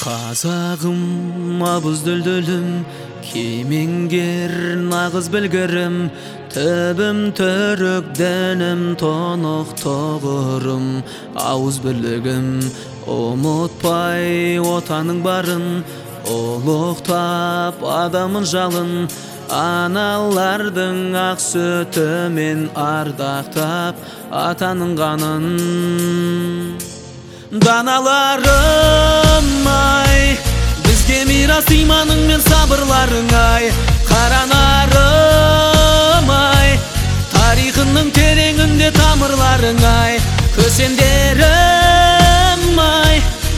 Қазағым абыз дүлдүлім, кемеңгер нағыз білгірім, түбім түрік дінім, тонық тоғырым, ауыз бірлігім. Ұмытпай отаның барын, ұлықтап адамын жалын, аналардың ақ сүтімен ардақтап атаның қанын. Даналарым ай, бізге мирас иманың мен сабырларың ай. Қаранарым ай, тарихының тереңінде тамырларың ай. Көсендерім ай,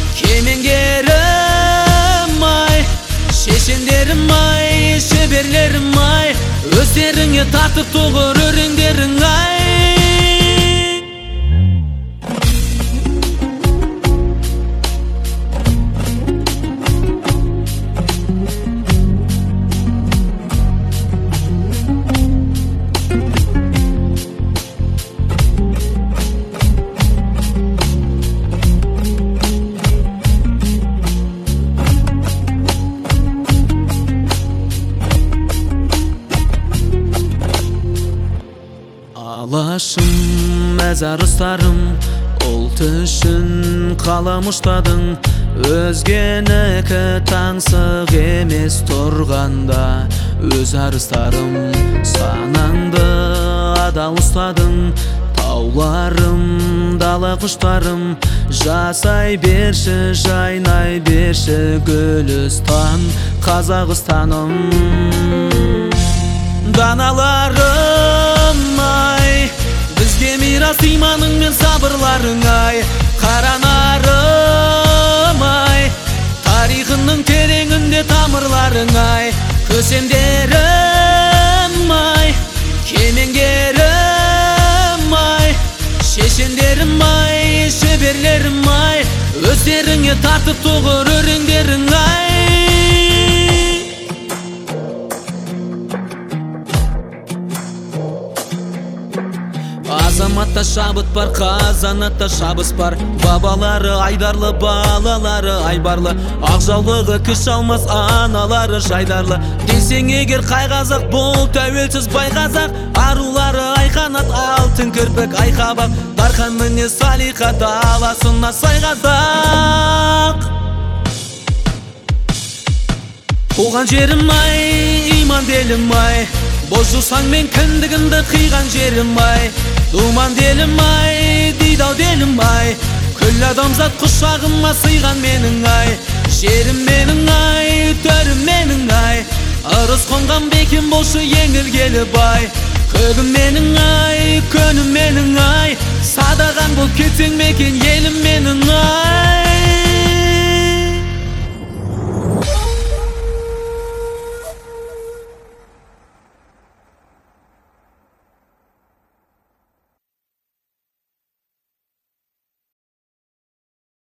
кемеңгерім ай, шешендерім ай, шеберлерім ай, өздеріңе тартып тұғыр өреңдерің ай. Алашым, мәзар ұстарым, ұлт үшін қалам ұштадың. Өзгенікі таңсық емес тұрғанда өз арыстарым, санаңды адал ұстадың. Тауларым, дала құштарым, жасай берші, жайнай берші Гүлістан, Қазақстаным. Даналарым ай, бізге мирас иманың мен сабырларың ай. Қаранарым ай, тарихының тереңінде тамырларың ай. Көсендерім ай, кемеңгерім ай, шешендерім ай, шеберлерім ай, өздеріңе тартып тұғыр өреңдерің ай. Азаматта шабыт бар, қазанатта шабыс бар. Бабалары айдарлы, балалары айбарлы. Ақжаулығы күш алмас, аналары жайдарлы. Десең егер қай қазақ, бұл тәуелсіз бай қазақ. Арулары айқанат, алтын кірпік айқабақ. Дархан міне салиқа, даласына сай қазақ. Туған жерім ай, иман делім ай, боз жусаң мен кіндігімді қиған жерім ай. Думан делім ай, дидау делім ай, күллі адамзат құшағыма сыйған менің ай. Жерім менің ай, төрім менің ай, ырыс қонған бекем болшы ең ілгелі бай. Көгім менің ай, көнім менің ай, садаған бұл кетсең мекен елім менің ай.